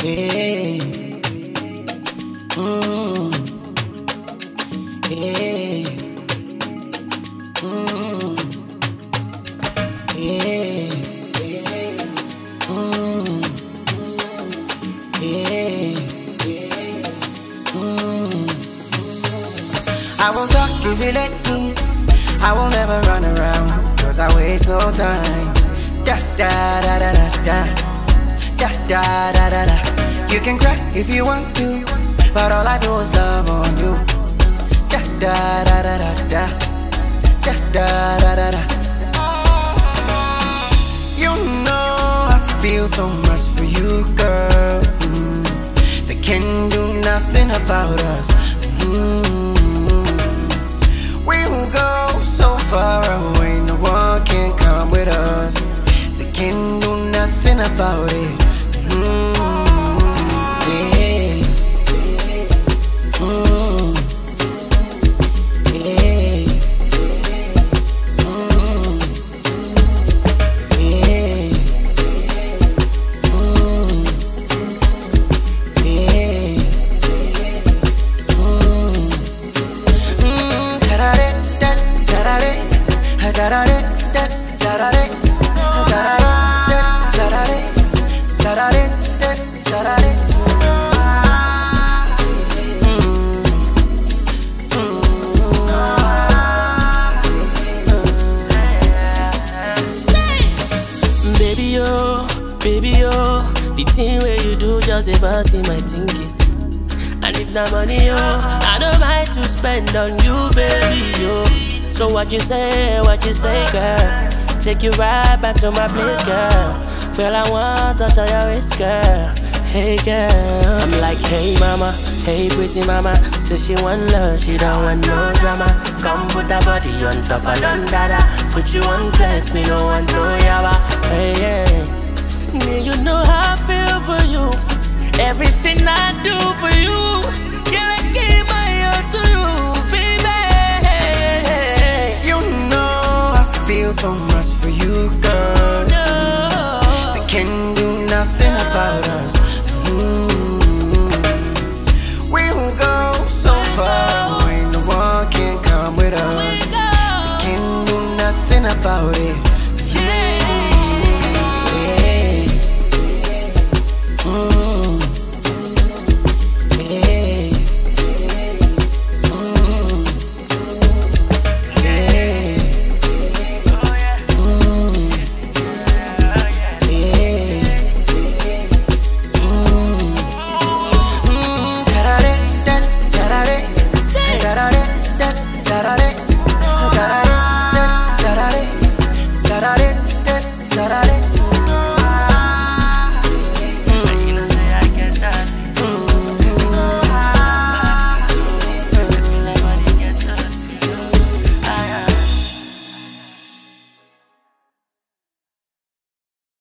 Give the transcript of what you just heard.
Hey. Hey. Hey. I won't talk if you let me. I will never run around, cause I waste no time. Da da da da da da. Da da da da da. You can cry if you want to, but all I do is love on you. Da da da da da da. Da da da da da. You know I feel so much for you, girl. They can do nothing about us. We'll go so far away, no one can come with us. They can do nothing about it. Baby, oh, the thing where you do just the boss in my thinking. And if the money, oh, I don't mind to spend on you, baby, yo. So what you say, girl? Take you right back to my place, girl. Girl, I want to touch on your waist, girl. Hey, girl. I'm like, hey, mama, hey, pretty mama. Say she want love, she don't want no drama. Come put that body on top of Londada. Put you on flex, me no want no yawa. Hey, hey. Me, you know how I feel for you. Everything I do for you, girl, I give my all to you, baby. You know I feel so much for you, girl. No. They can do nothing about us. We'll go so far away, no one can come with us. They can do nothing about it.